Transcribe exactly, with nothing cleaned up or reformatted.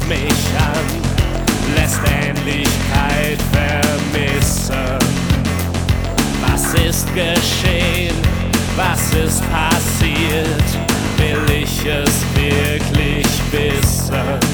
mich an, lässt Ähnlichkeit vermissen. Was ist geschehen? Was ist passiert? Will ich es wirklich wissen?